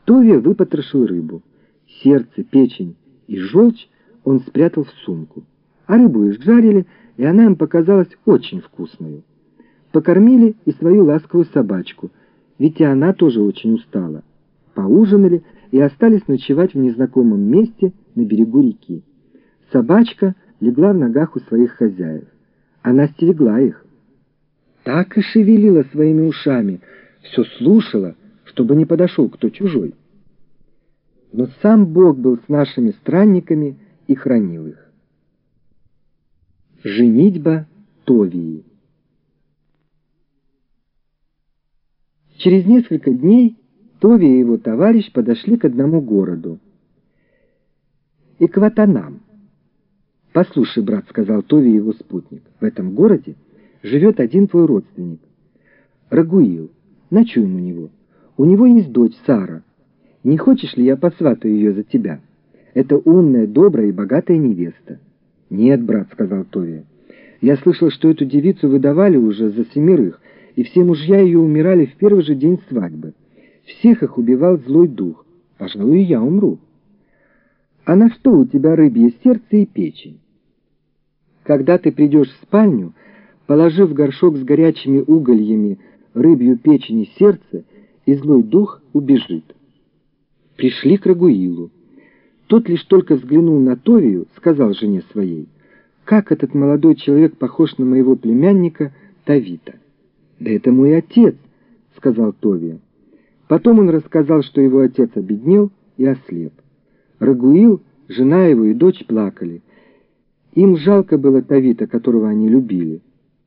Товия выпотрошил рыбу. Сердце, печень и желчь он спрятал в сумку. А рыбу изжарили, и она им показалась очень вкусной. Покормили и свою ласковую собачку, ведь и она тоже очень устала. Поужинали и остались ночевать в незнакомом месте на берегу реки. Собачка легла в ногах у своих хозяев. Она стерегла их. Так и шевелила своими ушами, все слушала, чтобы не подошел кто чужой. Но сам Бог был с нашими странниками и хранил их. Женитьба Товии. Через несколько дней Товия и его товарищ подошли к одному городу. Экватанам. «Послушай, брат, — сказал Товия его спутник, — в этом городе живет один твой родственник, Рагуил. Ночуем у него. У него есть дочь Сара. Не хочешь ли я посватаю ее за тебя? Это умная, добрая и богатая невеста». «Нет, брат, — сказал Товия, — я слышал, что эту девицу выдавали уже за 7, и все мужья ее умирали в первый же день свадьбы. Всех их убивал злой дух. Пожалуй, и я умру. А на что у тебя рыбье сердце и печень? Когда ты придешь в спальню, положив в горшок с горячими угольями рыбью печень и сердце, и злой дух убежит». Пришли к Рагуилу. Тот лишь только взглянул на Товию, сказал жене своей: «Как этот молодой человек похож на моего племянника Тавита». «Да это мой отец», — сказал Товия. Потом он рассказал, что его отец обеднел и ослеп. Рагуил, жена его и дочь плакали. Им жалко было Тавита, которого они любили.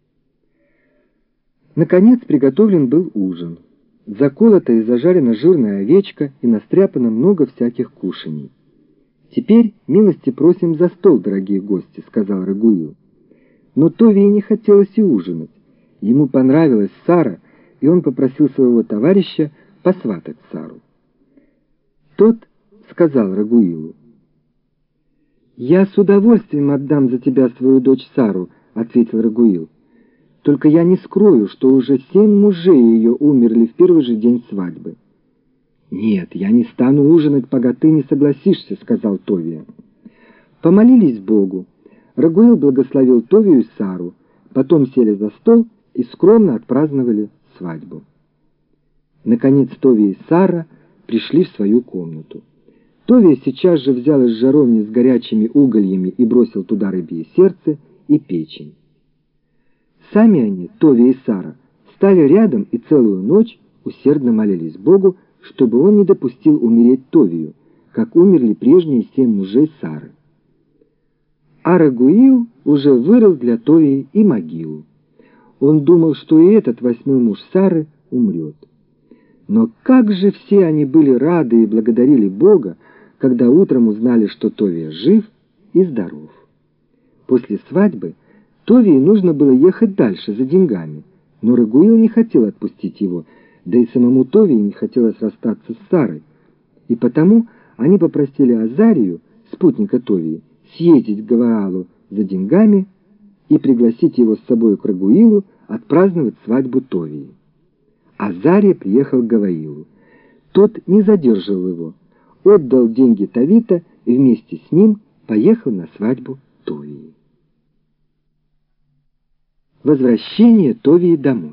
Наконец приготовлен был ужин. Заколота и зажарена жирная овечка и настряпано много всяких кушаний. «Теперь милости просим за стол, дорогие гости», — сказал Рагуил. Но Товии не хотелось и ужинать. Ему понравилась Сара, и он попросил своего товарища посватать Сару. Тот сказал Рагуилу: «Я с удовольствием отдам за тебя свою дочь Сару», — ответил Рагуил. «Только я не скрою, что уже 7 мужей ее умерли в первый же день свадьбы». «Нет, я не стану ужинать, пока ты не согласишься», — сказал Товия. Помолились Богу. Рагуил благословил Товию и Сару, потом сели за стол и скромно отпраздновали свадьбу. Наконец Товия и Сара пришли в свою комнату. Товия сейчас же взял из жаровни с горячими угольями и бросил туда рыбье сердце и печень. Сами они, Товия и Сара, стали рядом и целую ночь усердно молились Богу, чтобы он не допустил умереть Товию, как умерли прежние 7 мужей Сары. А Рагуил уже вырыл для Товии и могилу. Он думал, что и этот 8-й муж Сары умрет. Но как же все они были рады и благодарили Бога, когда утром узнали, что Товия жив и здоров. После свадьбы Товии нужно было ехать дальше за деньгами, но Рагуил не хотел отпустить его, да и самому Товии не хотелось расстаться с Сарой, и потому они попросили Азарию, спутника Товии, съездить к Гаалу за деньгами и пригласить его с собой к Рагуилу отпраздновать свадьбу Товии. Азария приехал к Гаваилу. Тот не задерживал его, отдал деньги Тавита и вместе с ним поехал на свадьбу Товии. Возвращение Товии домой.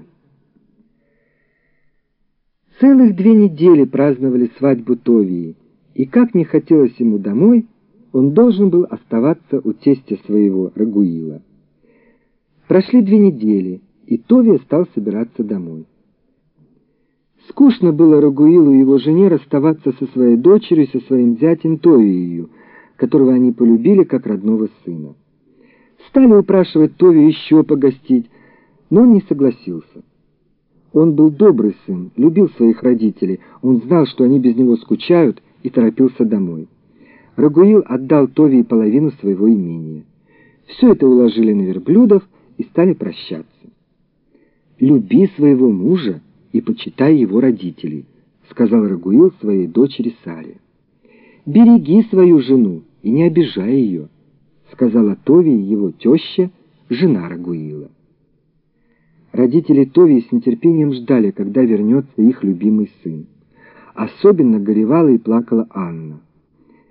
Целых 2 недели праздновали свадьбу Товии, и как не хотелось ему домой, он должен был оставаться у тестя своего Рагуила. Прошли 2 недели, и Товия стал собираться домой. Скучно было Рагуилу и его жене расставаться со своей дочерью и со своим зятем Товией, которого они полюбили как родного сына. Стали упрашивать Товию еще погостить, но он не согласился. Он был добрый сын, любил своих родителей, он знал, что они без него скучают, и торопился домой. Рагуил отдал Товии половину своего имения. Все это уложили на верблюдов и стали прощаться. «Люби своего мужа и почитай его родителей», — сказал Рагуил своей дочери Саре. «Береги свою жену и не обижай ее», — сказала Товии его теща, жена Рагуила. Родители Товии с нетерпением ждали, когда вернется их любимый сын. Особенно горевала и плакала Анна.